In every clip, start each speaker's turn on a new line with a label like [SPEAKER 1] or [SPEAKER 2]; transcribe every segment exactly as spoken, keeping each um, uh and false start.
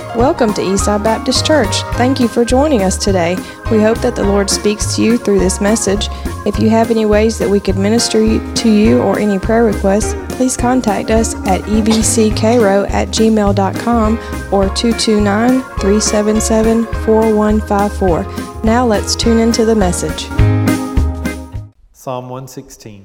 [SPEAKER 1] Welcome to Eastside Baptist Church. Thank you for joining us today. We hope that the Lord speaks to you through this message. If you have any ways that we could minister to you or any prayer requests, please contact us at e b c cairo at gmail dot com or two two nine, three seven seven, four one five four. Now let's tune into the message.
[SPEAKER 2] Psalm one sixteen.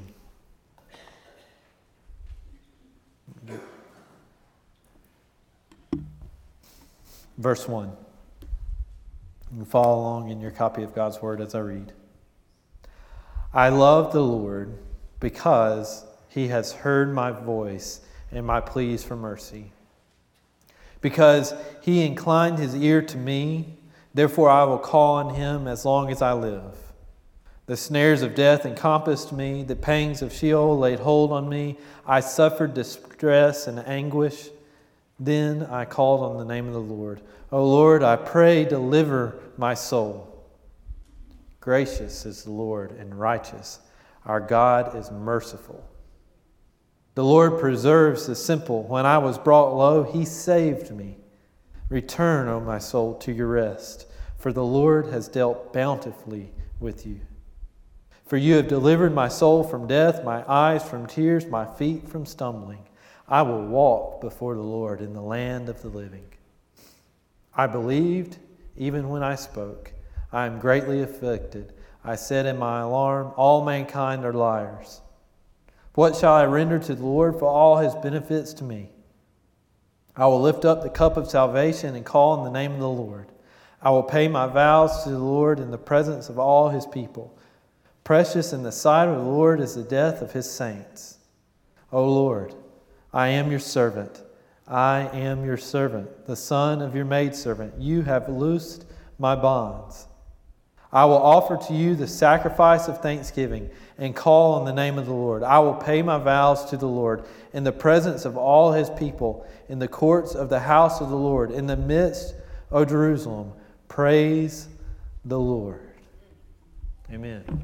[SPEAKER 2] Verse one. You can follow along in your copy of God's Word as I read. I love the Lord because He has heard my voice and my pleas for mercy. Because He inclined His ear to me, therefore I will call on Him as long as I live. The snares of death encompassed me, the pangs of Sheol laid hold on me. I suffered distress and anguish. Then I called on the name of the Lord. O Lord, I pray, deliver my soul. Gracious is the Lord and righteous. Our God is merciful. The Lord preserves the simple. When I was brought low, He saved me. Return, O my soul, to your rest, for the Lord has dealt bountifully with you. For you have delivered my soul from death, my eyes from tears, my feet from stumbling. I will walk before the Lord in the land of the living. I believed even when I spoke. I am greatly afflicted. I said in my alarm, all mankind are liars. What shall I render to the Lord for all His benefits to me? I will lift up the cup of salvation and call on the name of the Lord. I will pay my vows to the Lord in the presence of all His people. Precious in the sight of the Lord is the death of His saints. O Lord, I am your servant. I am your servant, the son of your maidservant. You have loosed my bonds. I will offer to you the sacrifice of thanksgiving and call on the name of the Lord. I will pay my vows to the Lord in the presence of all His people, in the courts of the house of the Lord, in the midst, O Jerusalem. Praise the Lord. Amen.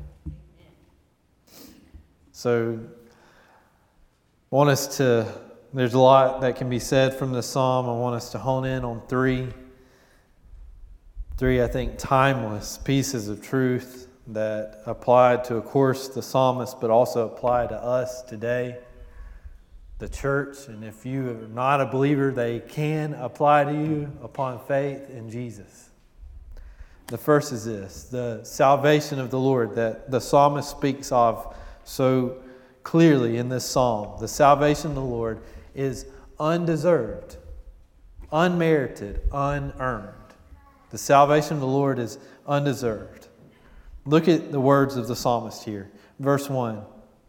[SPEAKER 2] So, I want us to, there's a lot that can be said from the psalm. I want us to hone in on three, three, I think, timeless pieces of truth that apply to, of course, the psalmist, but also apply to us today, the church. And if you are not a believer, they can apply to you upon faith in Jesus. The first is this, the salvation of the Lord that the psalmist speaks of so clearly in this psalm. The salvation of the Lord is undeserved, unmerited, unearned. The salvation of the Lord is undeserved. Look at the words of the psalmist here. Verse one.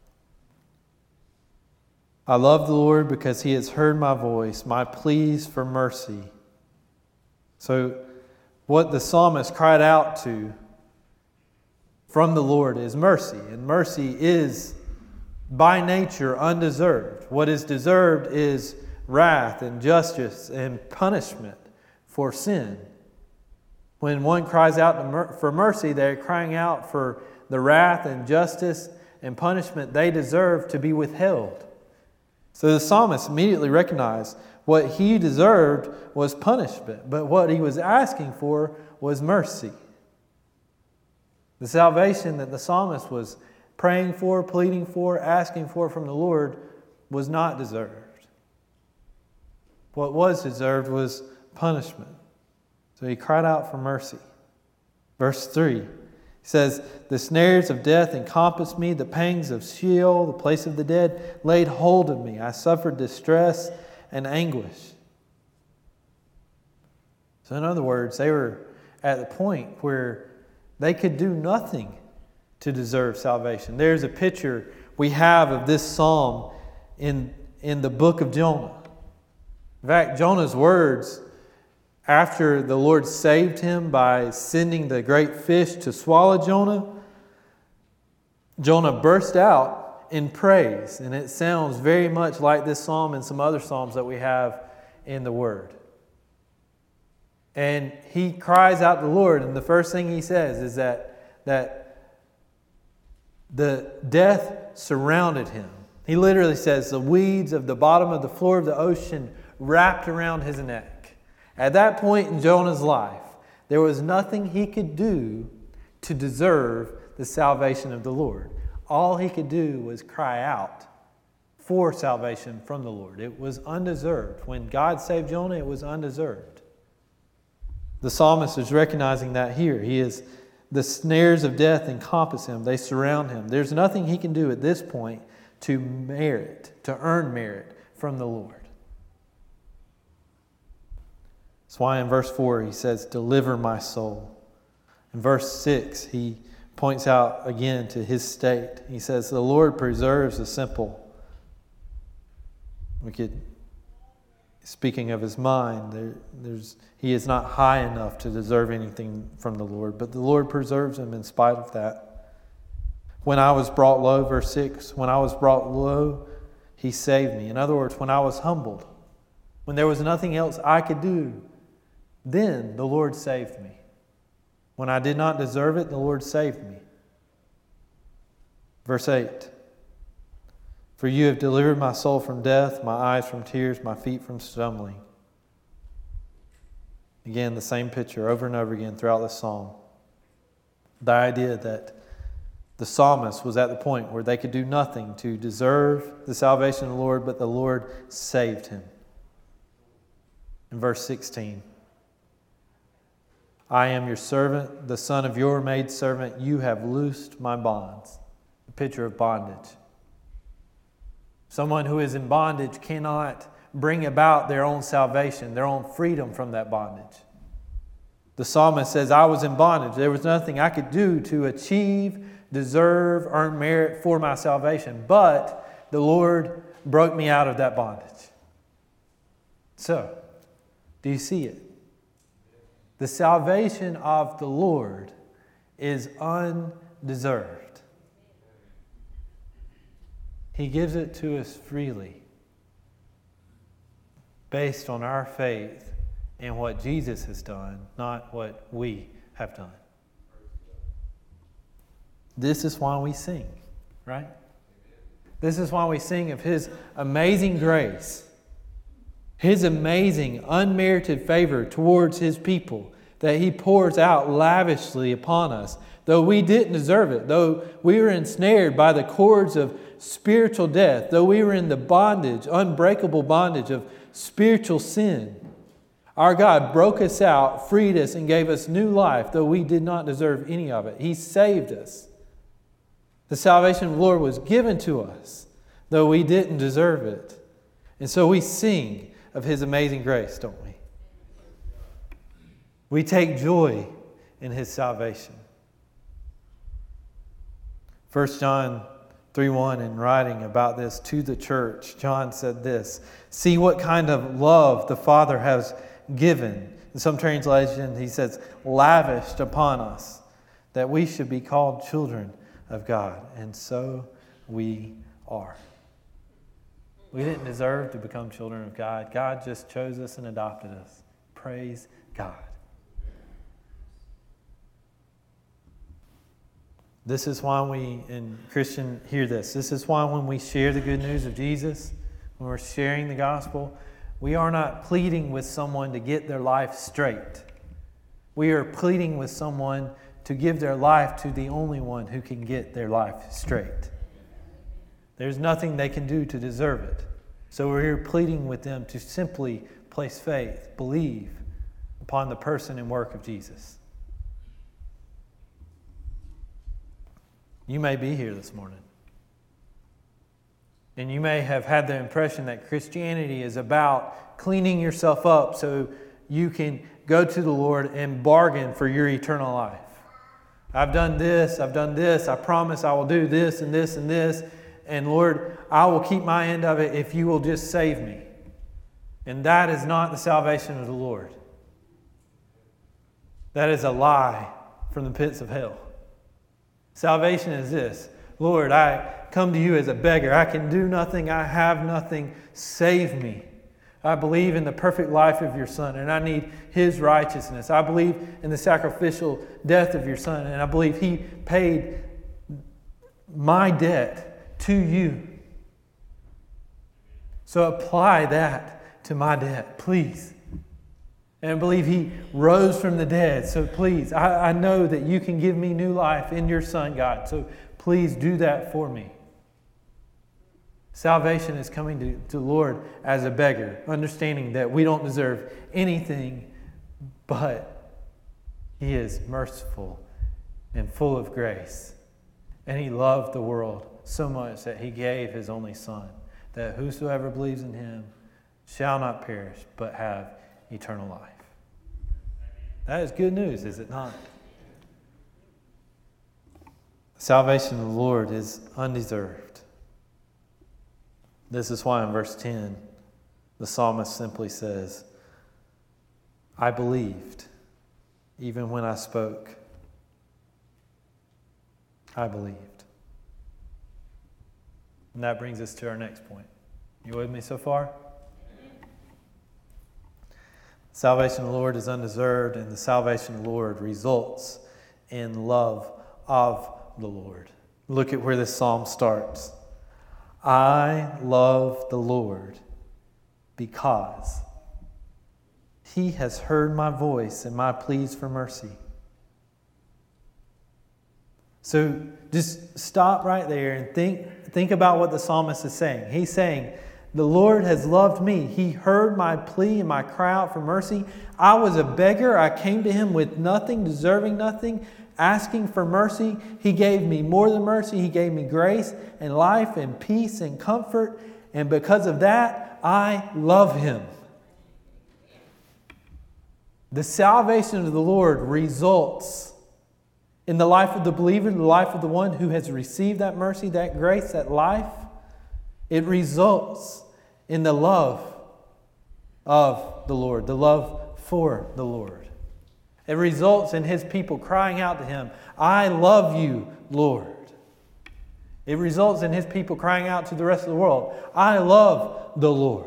[SPEAKER 2] I love the Lord because He has heard my voice, my pleas for mercy. So what the psalmist cried out to from the Lord is mercy. And mercy is by nature undeserved. What is deserved is wrath and justice and punishment for sin. When one cries out for mercy, they're crying out for the wrath and justice and punishment they deserve to be withheld. So the psalmist immediately recognized what he deserved was punishment, but what he was asking for was mercy. The salvation that the psalmist was praying for, pleading for, asking for from the Lord was not deserved. What was deserved was punishment. So he cried out for mercy. Verse three, he says, the snares of death encompassed me, the pangs of Sheol, the place of the dead, laid hold of me. I suffered distress and anguish. So in other words, they were at the point where they could do nothing to deserve salvation. There's a picture we have of this psalm in, in the book of Jonah. In fact, Jonah's words after the Lord saved him by sending the great fish to swallow Jonah, Jonah burst out in praise. And it sounds very much like this psalm and some other psalms that we have in the Word. And he cries out to the Lord, and the first thing he says is that, that the death surrounded him. He literally says the weeds of the bottom of the floor of the ocean wrapped around his neck. At that point in Jonah's life, there was nothing he could do to deserve the salvation of the Lord. All he could do was cry out for salvation from the Lord. It was undeserved. When God saved Jonah, it was undeserved. The psalmist is recognizing that here. He is, the snares of death encompass him. They surround him. There's nothing he can do at this point to merit, to earn merit from the Lord. That's why in verse four he says, deliver my soul. In verse six, he points out again to his state. He says, the Lord preserves the simple. We could, speaking of his mind, there, there's, he is not high enough to deserve anything from the Lord, but the Lord preserves him in spite of that. When I was brought low, verse six, when I was brought low, he saved me. In other words, when I was humbled, when there was nothing else I could do, then the Lord saved me. When I did not deserve it, the Lord saved me. Verse eight. For you have delivered my soul from death, my eyes from tears, my feet from stumbling. Again, the same picture over and over again throughout the psalm. The idea that the psalmist was at the point where they could do nothing to deserve the salvation of the Lord, but the Lord saved him. In verse sixteen. I am your servant, the son of your maidservant. You have loosed my bonds. A picture of bondage. Someone who is in bondage cannot bring about their own salvation, their own freedom from that bondage. The psalmist says, I was in bondage. There was nothing I could do to achieve, deserve, earn merit for my salvation. But the Lord broke me out of that bondage. So, do you see it? The salvation of the Lord is undeserved. He gives it to us freely, based on our faith in what Jesus has done, not what we have done. This is why we sing, right? This is why we sing of His amazing grace, His amazing unmerited favor towards His people that He pours out lavishly upon us. Though we didn't deserve it, though we were ensnared by the cords of spiritual death, though we were in the bondage, unbreakable bondage of spiritual sin, our God broke us out, freed us, and gave us new life, though we did not deserve any of it. He saved us. The salvation of the Lord was given to us, though we didn't deserve it. And so we sing of His amazing grace, don't we? We take joy in His salvation. First John three one, in writing about this to the church, John said this, see what kind of love the Father has given. In some translations, he says, lavished upon us, that we should be called children of God. And so we are. We didn't deserve to become children of God. God just chose us and adopted us. Praise God. This is why we, in Christian, hear this. This is why when we share the good news of Jesus, when we're sharing the gospel, we are not pleading with someone to get their life straight. We are pleading with someone to give their life to the only one who can get their life straight. There's nothing they can do to deserve it. So we're here pleading with them to simply place faith, believe upon the person and work of Jesus. You may be here this morning, and you may have had the impression that Christianity is about cleaning yourself up so you can go to the Lord and bargain for your eternal life. I've done this, I've done this, I promise I will do this and this and this, and Lord, I will keep my end of it if you will just save me. And that is not the salvation of the Lord. That is a lie from the pits of hell. Salvation is this. Lord, I come to you as a beggar. I can do nothing. I have nothing. Save me. I believe in the perfect life of your Son, and I need His righteousness. I believe in the sacrificial death of your Son, and I believe He paid my debt to you. So apply that to my debt, please. And I believe He rose from the dead. So please, I, I know that you can give me new life in your Son, God. So please do that for me. Salvation is coming to, to the Lord as a beggar, understanding that we don't deserve anything, but He is merciful and full of grace. And He loved the world so much that He gave His only Son, that whosoever believes in Him shall not perish, but have eternal life. That is good news, is it not? The salvation of the Lord is undeserved. This is why in verse ten, the psalmist simply says, I believed, even when I spoke. I believed. And that brings us to our next point. You with me so far? Salvation of the Lord is undeserved, and the salvation of the Lord results in love of the Lord. Look at where this psalm starts. I love the Lord because He has heard my voice and my pleas for mercy. So just stop right there and think, think about what the psalmist is saying. He's saying, the Lord has loved me. He heard my plea and my cry out for mercy. I was a beggar. I came to Him with nothing, deserving nothing, asking for mercy. He gave me more than mercy. He gave me grace and life and peace and comfort. And because of that, I love Him. The salvation of the Lord results in the life of the believer, the life of the one who has received that mercy, that grace, that life. It results in the love of the Lord, the love for the Lord. It results in His people crying out to Him, I love you, Lord. It results in His people crying out to the rest of the world, I love the Lord.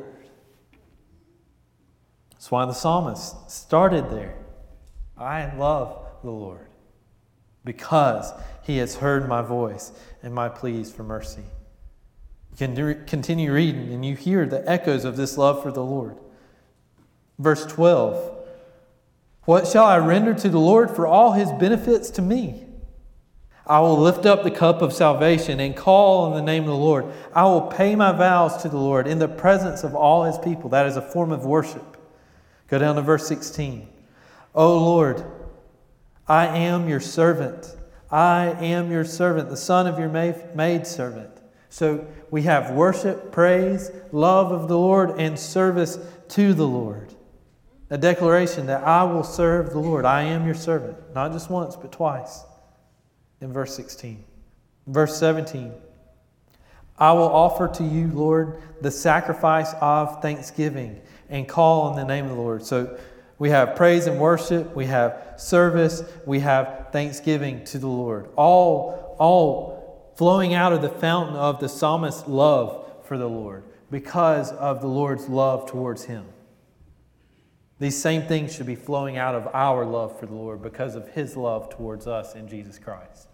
[SPEAKER 2] That's why the psalmist started there. I love the Lord because He has heard my voice and my pleas for mercy. You can continue reading and you hear the echoes of this love for the Lord. Verse twelve. What shall I render to the Lord for all His benefits to me? I will lift up the cup of salvation and call on the name of the Lord. I will pay my vows to the Lord in the presence of all His people. That is a form of worship. Go down to verse sixteen. O Lord, I am your servant. I am your servant, the son of your maidservant. So we have worship, praise, love of the Lord, and service to the Lord. A declaration that I will serve the Lord. I am your servant. Not just once, but twice. In verse sixteen. Verse seventeen. I will offer to you, Lord, the sacrifice of thanksgiving and call on the name of the Lord. So we have praise and worship. We have service. We have thanksgiving to the Lord. All, all flowing out of the fountain of the psalmist's love for the Lord because of the Lord's love towards him. These same things should be flowing out of our love for the Lord because of His love towards us in Jesus Christ.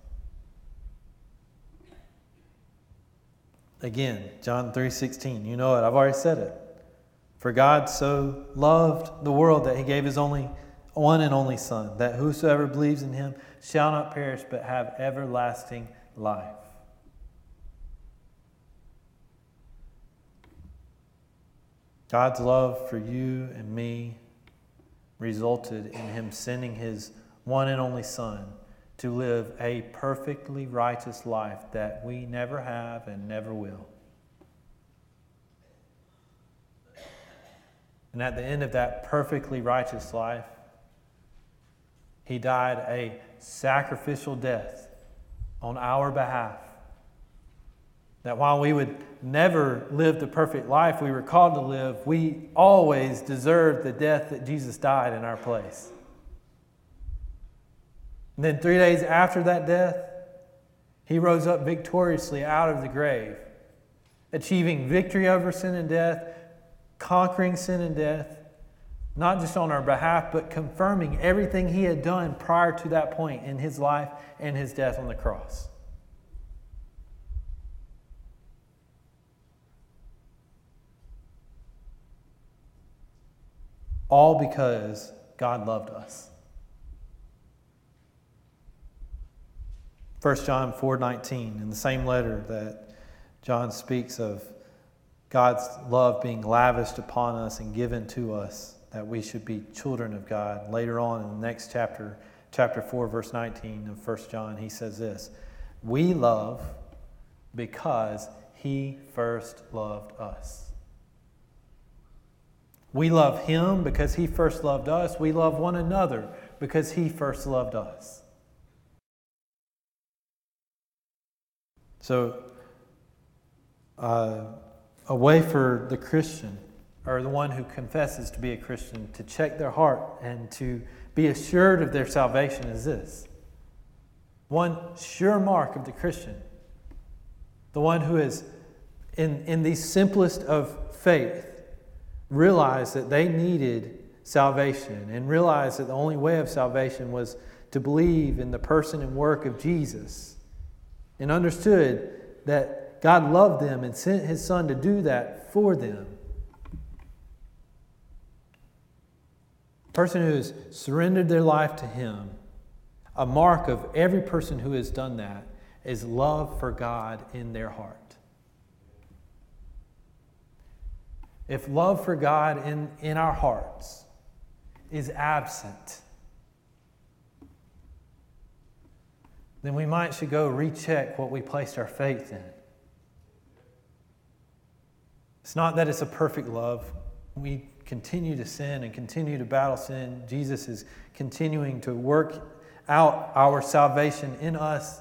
[SPEAKER 2] Again, John three sixteen. You know it. I've already said it. For God so loved the world that He gave His only one and only Son, that whosoever believes in Him shall not perish but have everlasting life. God's love for you and me resulted in Him sending His one and only Son to live a perfectly righteous life that we never have and never will. And at the end of that perfectly righteous life, He died a sacrificial death on our behalf. That while we would never live the perfect life we were called to live, we always deserved the death that Jesus died in our place. And then three days after that death, He rose up victoriously out of the grave, achieving victory over sin and death, conquering sin and death, not just on our behalf, but confirming everything He had done prior to that point in His life and His death on the cross. all because God loved us. First John four nineteen, in the same letter that John speaks of God's love being lavished upon us and given to us, that we should be children of God. Later on in the next chapter, chapter four, verse nineteen of First John, he says this, we love because he first loved us. We love him because he first loved us. We love one another because he first loved us. So, uh, a way for the Christian, or the one who confesses to be a Christian, to check their heart and to be assured of their salvation is this. One sure mark of the Christian, the one who is in, in the simplest of faith, realized that they needed salvation and realized that the only way of salvation was to believe in the person and work of Jesus, and understood that God loved them and sent his Son to do that for them. A person who has surrendered their life to him, a mark of every person who has done that is love for God in their heart. If love for God in, in our hearts is absent, then we might should go recheck what we placed our faith in. It's not that it's a perfect love. We continue to sin and continue to battle sin. Jesus is continuing to work out our salvation in us.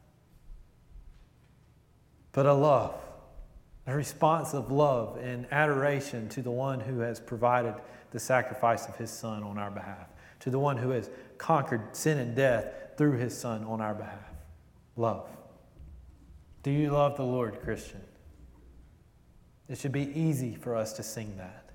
[SPEAKER 2] But a love, a response of love and adoration to the one who has provided the sacrifice of his Son on our behalf, to the one who has conquered sin and death through his Son on our behalf. Love. Do you love the Lord, Christian? It should be easy for us to sing that.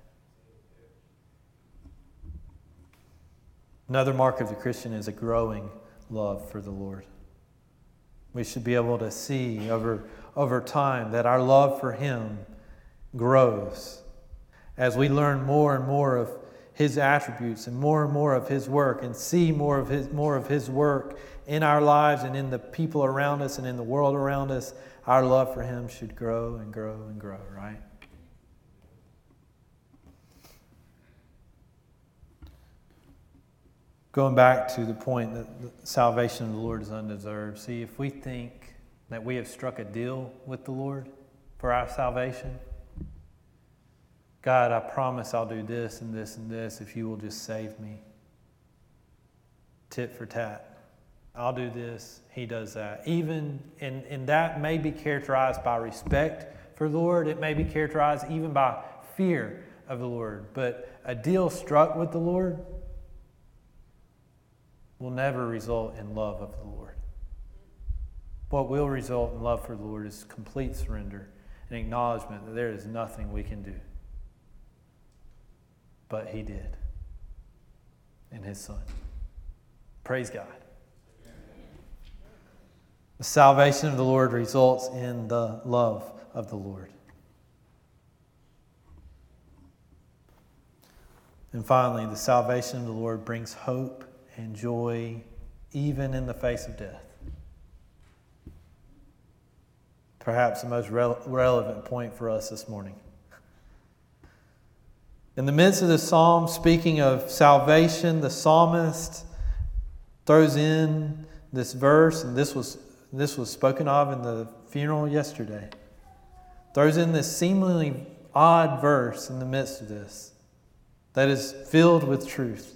[SPEAKER 2] Another mark of the Christian is a growing love for the Lord. We should be able to see over, over time that our love for him grows as we learn more and more of his attributes and more and more of his work, and see more of his more of his work in our lives and in the people around us and in the world around us. Our love for him should grow and grow and grow, right? Going back to the point that the salvation of the Lord is undeserved. See, if we think that we have struck a deal with the Lord for our salvation, God, I promise I'll do this and this and this if you will just save me. Tit for tat. I'll do this, he does that. Even, and, and that may be characterized by respect for the Lord. It may be characterized even by fear of the Lord. But a deal struck with the Lord will never result in love of the Lord. What will result in love for the Lord is complete surrender and acknowledgement that there is nothing we can do. But he did in his Son. Praise God. The salvation of the Lord results in the love of the Lord. And finally, the salvation of the Lord brings hope and joy even in the face of death. Perhaps the most re- relevant point for us this morning. In the midst of the psalm, speaking of salvation, the psalmist throws in this verse, and this was this was spoken of in the funeral yesterday. Throws in this seemingly odd verse in the midst of this that is filled with truth.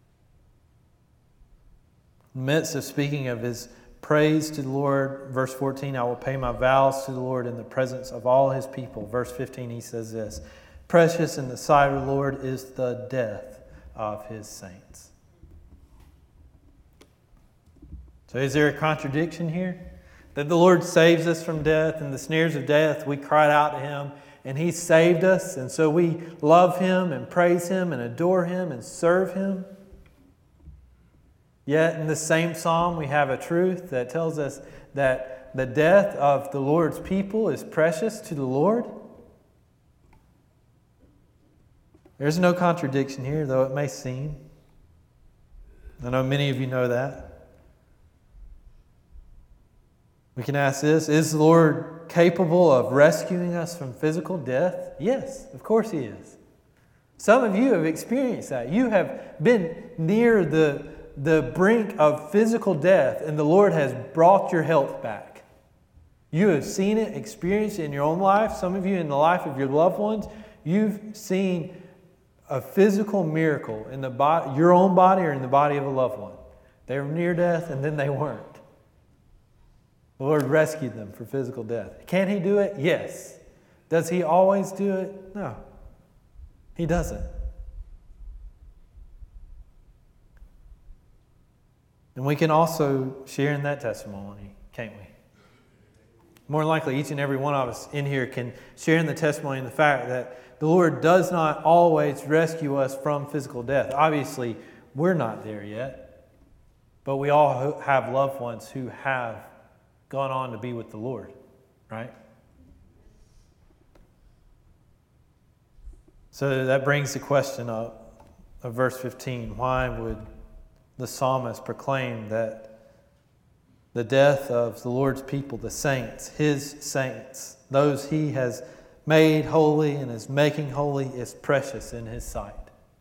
[SPEAKER 2] In the midst of speaking of his praise to the Lord, verse fourteen, I will pay my vows to the Lord in the presence of all his people. Verse fifteen, he says this, precious in the sight of the Lord is the death of his saints. So is there a contradiction here? That the Lord saves us from death and the snares of death. We cried out to him and he saved us. And so we love him and praise him and adore him and serve him. Yet in the same psalm we have a truth that tells us that the death of the Lord's people is precious to the Lord. There's no contradiction here, though it may seem. I know many of you know that. We can ask this: is the Lord capable of rescuing us from physical death? Yes, of course He is. Some of you have experienced that. You have been near the, the brink of physical death, and the Lord has brought your health back. You have seen it, experienced it in your own life. Some of you in the life of your loved ones. You've seen a physical miracle in the body, your own body or in the body of a loved one. They were near death and then they weren't. The Lord rescued them from physical death. Can He do it? Yes. Does He always do it? No. He doesn't. And we can also share in that testimony, can't we? More than likely, each and every one of us in here can share in the testimony and the fact that the Lord does not always rescue us from physical death. Obviously, we're not there yet. But we all have loved ones who have gone on to be with the Lord, right? So that brings the question up of verse fifteen. Why would the psalmist proclaim that the death of the Lord's people, the saints, His saints, those He has made holy and is making holy, is precious in His sight?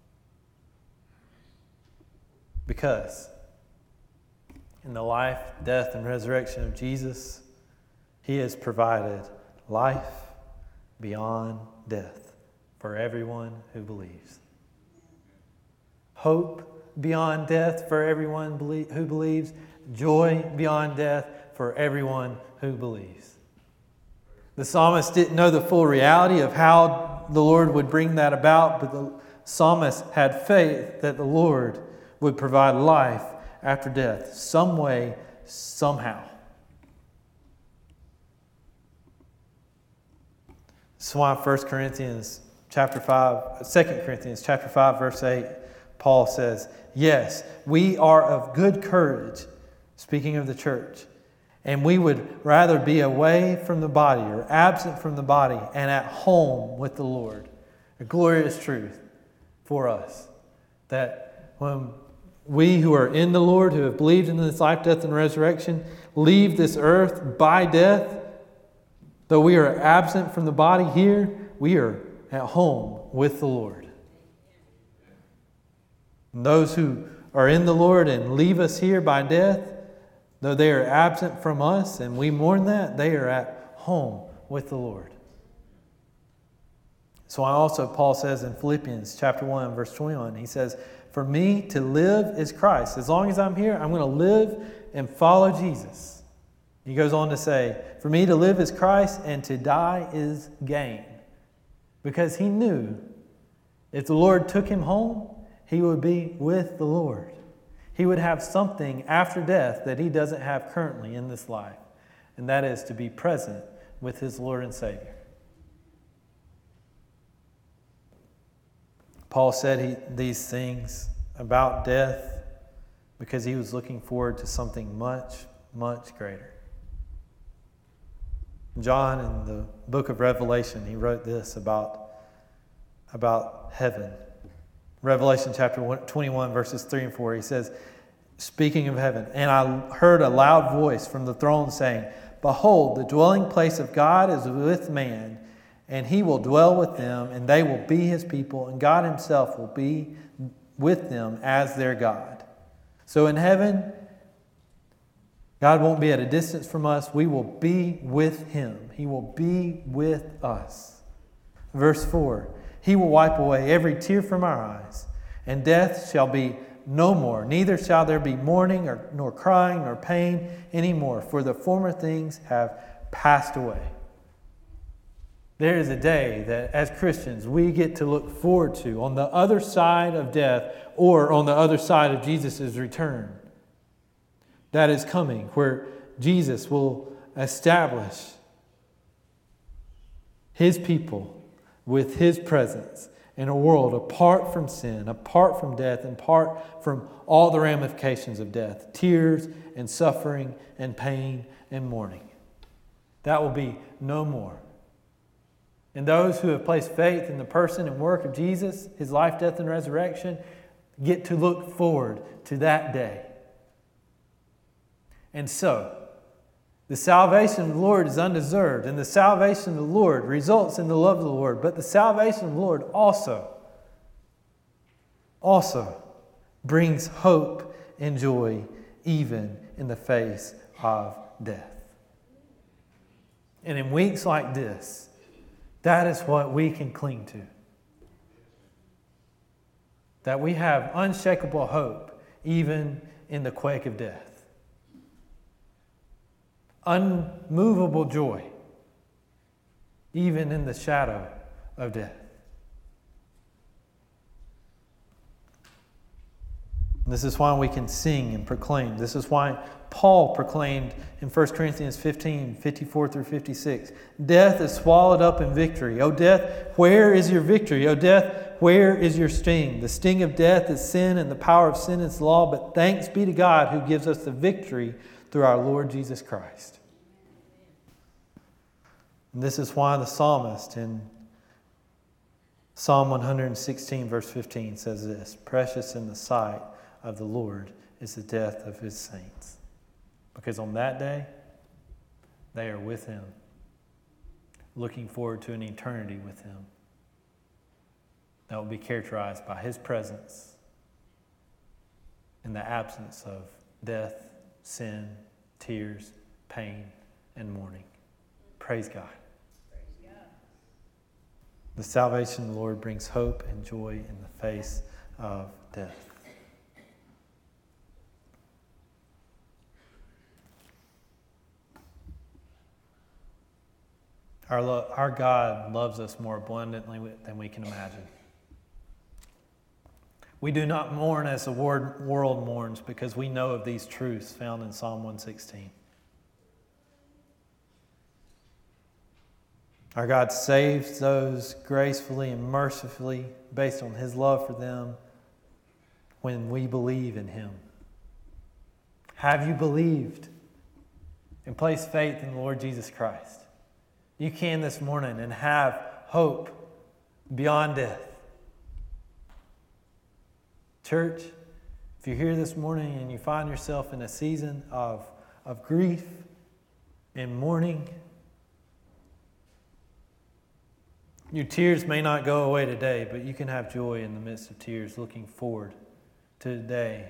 [SPEAKER 2] Because in the life, death, and resurrection of Jesus, He has provided life beyond death for everyone who believes. Hope beyond death for everyone who believes. Joy beyond death for everyone who believes. The psalmist didn't know the full reality of how the Lord would bring that about, but the psalmist had faith that the Lord would provide life after death, some way, somehow. That's why First Corinthians chapter five, Second Corinthians chapter five, verse eight, Paul says, "Yes, we are of good courage," speaking of the church, "and we would rather be away from the body or absent from the body and at home with the Lord." A glorious truth for us that when we who are in the Lord, who have believed in this life, death, and resurrection, leave this earth by death, though we are absent from the body here, we are at home with the Lord. And those who are in the Lord and leave us here by death, though they are absent from us and we mourn that, they are at home with the Lord. So also Paul says in Philippians chapter one, verse twenty-one, he says, "For me to live is Christ." As long as I'm here, I'm going to live and follow Jesus. He goes on to say, "For me to live is Christ and to die is gain." Because he knew if the Lord took him home, he would be with the Lord. He would have something after death that he doesn't have currently in this life. And that is to be present with his Lord and Savior. Paul said he, these things about death because he was looking forward to something much, much greater. John, in the book of Revelation, he wrote this about, about heaven. Revelation chapter twenty-one, verses three and four, he says, speaking of heaven, "And I heard a loud voice from the throne saying, 'Behold, the dwelling place of God is with man, and he will dwell with them, and they will be his people, and God himself will be with them as their God.'" So in heaven, God won't be at a distance from us. We will be with him. He will be with us. Verse four, "He will wipe away every tear from our eyes, and death shall be no more. Neither shall there be mourning, or nor crying, nor pain any more, for the former things have passed away." There is a day that as Christians we get to look forward to on the other side of death, or on the other side of Jesus' return. That is coming, where Jesus will establish his people with his presence in a world apart from sin, apart from death, and apart from all the ramifications of death, tears and suffering and pain and mourning. That will be no more. And those who have placed faith in the person and work of Jesus, his life, death, and resurrection, get to look forward to that day. And so, the salvation of the Lord is undeserved, and the salvation of the Lord results in the love of the Lord. But the salvation of the Lord also, also brings hope and joy even in the face of death. And in weeks like this, that is what we can cling to. That we have unshakable hope even in the quake of death. Unmovable joy even in the shadow of death. This is why we can sing and proclaim. This is why Paul proclaimed in First Corinthians fifteen, fifty-four through fifty-six, death is swallowed up in victory. O death, where is your victory? O death, where is your sting? The sting of death is sin, and the power of sin is law, but thanks be to God who gives us the victory through our Lord Jesus Christ. And this is why the psalmist in Psalm one sixteen, verse fifteen says this, precious in the sight of the Lord is the death of his saints. Because on that day, they are with him, looking forward to an eternity with him that will be characterized by his presence in the absence of death, sin, tears, pain, and mourning. Praise God. Praise God. The salvation of the Lord brings hope and joy in the face of death. Our, lo- our God loves us more abundantly than we can imagine. We do not mourn as the word, world mourns because we know of these truths found in Psalm one sixteen. Our God saves those gracefully and mercifully based on his love for them when we believe in him. Have you believed and placed faith in the Lord Jesus Christ? You can this morning and have hope beyond death. Church, if you're here this morning and you find yourself in a season of, of grief and mourning, your tears may not go away today, but you can have joy in the midst of tears, looking forward to the day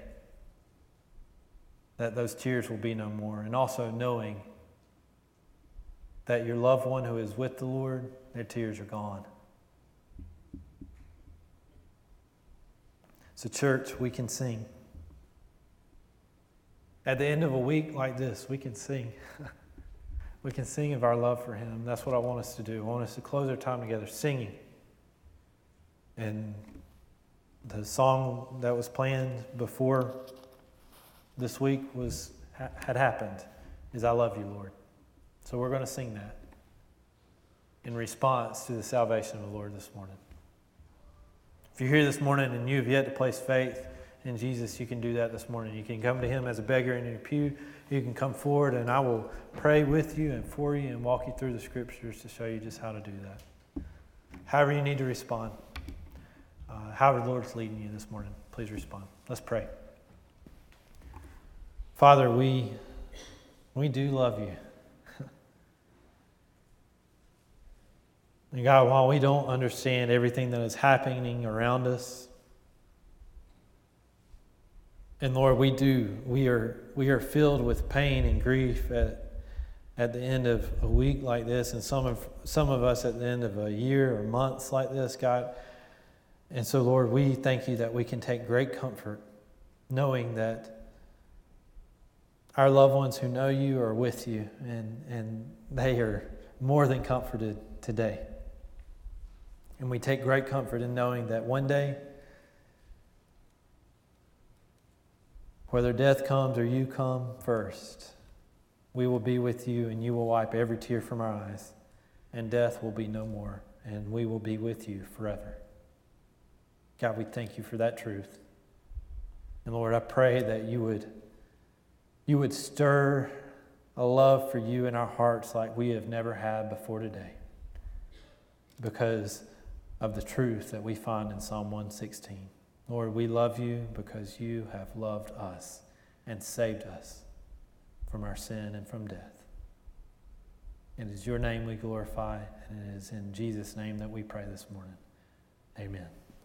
[SPEAKER 2] that those tears will be no more, and also knowing that your loved one who is with the Lord, their tears are gone. So church, we can sing. At the end of a week like this, we can sing. We can sing of our love for him. That's what I want us to do. I want us to close our time together singing. And the song that was planned before this week was had happened is I Love You, Lord. So we're going to sing that in response to the salvation of the Lord this morning. If you're here this morning and you have yet to place faith in Jesus, you can do that this morning. You can come to him as a beggar in your pew. You can come forward and I will pray with you and for you and walk you through the scriptures to show you just how to do that. However you need to respond, uh, however the Lord's leading you this morning, please respond. Let's pray. Father, we, we do love you. And God, while we don't understand everything that is happening around us, and Lord, we do, we are we are filled with pain and grief at at the end of a week like this, and some of some of us at the end of a year or months like this, God. And so, Lord, we thank you that we can take great comfort knowing that our loved ones who know you are with you, and, and they are more than comforted today. And we take great comfort in knowing that one day, whether death comes or you come first, we will be with you and you will wipe every tear from our eyes, and death will be no more, and we will be with you forever. God, we thank you for that truth. And Lord, I pray that you would, you would stir a love for you in our hearts like we have never had before today. because of the truth that we find in Psalm one sixteen. Lord, we love you because you have loved us and saved us from our sin and from death. It is your name we glorify, and it is in Jesus' name that we pray this morning. Amen.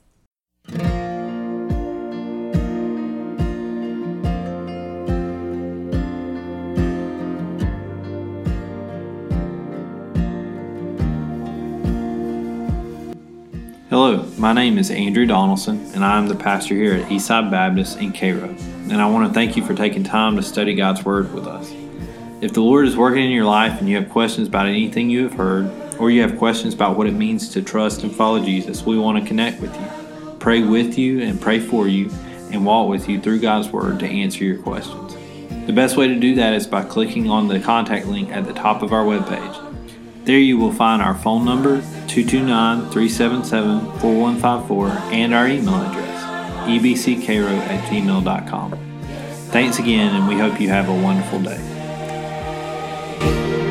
[SPEAKER 3] Hello, my name is Andrew Donaldson, and I am the pastor here at Eastside Baptist in Cairo. And I want to thank you for taking time to study God's Word with us. If the Lord is working in your life and you have questions about anything you have heard, or you have questions about what it means to trust and follow Jesus, we want to connect with you, pray with you and pray for you, and walk with you through God's Word to answer your questions. The best way to do that is by clicking on the contact link at the top of our webpage. There you will find our phone number, two two nine, three seven seven, four one five four, and our email address, e b c cairo at gmail dot com. Thanks again, and we hope you have a wonderful day.